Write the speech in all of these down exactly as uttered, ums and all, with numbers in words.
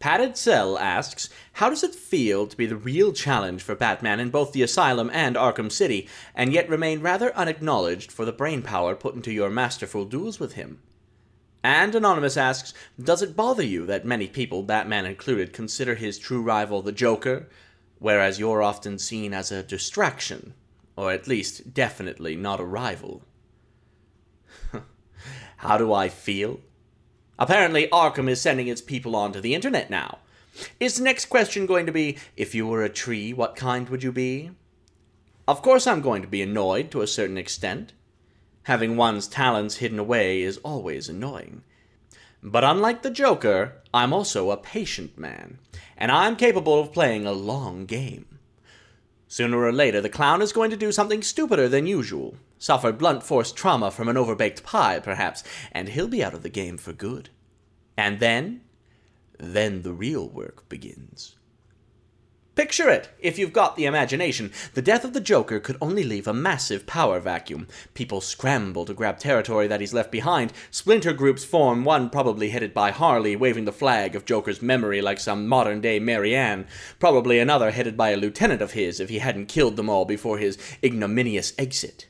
Padded Cell asks, how does it feel to be the real challenge for Batman in both the Asylum and Arkham City, and yet remain rather unacknowledged for the brainpower put into your masterful duels with him? And Anonymous asks, does it bother you that many people, Batman included, consider his true rival the Joker, whereas you're often seen as a distraction, or at least definitely not a rival? How do I feel? Apparently, Arkham is sending its people onto the internet now. Is the next question going to be, if you were a tree, what kind would you be? Of course I'm going to be annoyed to a certain extent. Having one's talents hidden away is always annoying. But unlike the Joker, I'm also a patient man, and I'm capable of playing a long game. Sooner or later, the clown is going to do something stupider than usual, suffer blunt force trauma from an overbaked pie, perhaps, and he'll be out of the game for good. And then, then the real work begins. Picture it, if you've got the imagination. The death of the Joker could only leave a massive power vacuum. People scramble to grab territory that he's left behind. Splinter groups form, one probably headed by Harley, waving the flag of Joker's memory like some modern-day Marianne. Probably another headed by a lieutenant of his if he hadn't killed them all before his ignominious exit.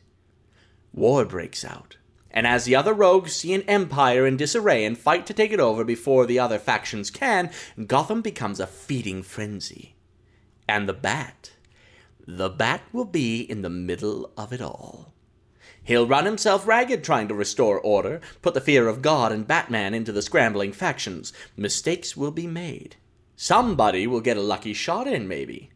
War breaks out. And as the other rogues see an empire in disarray and fight to take it over before the other factions can, Gotham becomes a feeding frenzy. And the Bat, the Bat will be in the middle of it all. He'll run himself ragged trying to restore order, put the fear of God and Batman into the scrambling factions. Mistakes will be made. Somebody will get a lucky shot in, maybe.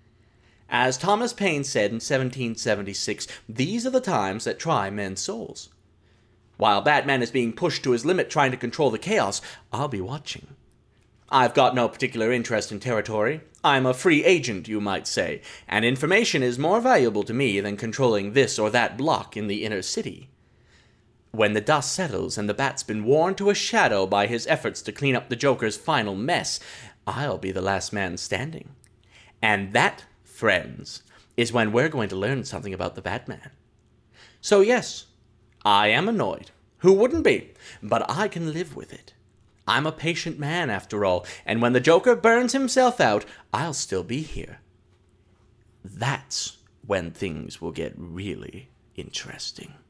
As Thomas Paine said in seventeen seventy-six, these are the times that try men's souls. While Batman is being pushed to his limit trying to control the chaos, I'll be watching. I've got no particular interest in territory. I'm a free agent, you might say, and information is more valuable to me than controlling this or that block in the inner city. When the dust settles and the Bat's been worn to a shadow by his efforts to clean up the Joker's final mess, I'll be the last man standing. And that, friends, is when we're going to learn something about the Batman. So yes, I am annoyed. Who wouldn't be? But I can live with it. I'm a patient man, after all, and when the Joker burns himself out, I'll still be here. That's when things will get really interesting.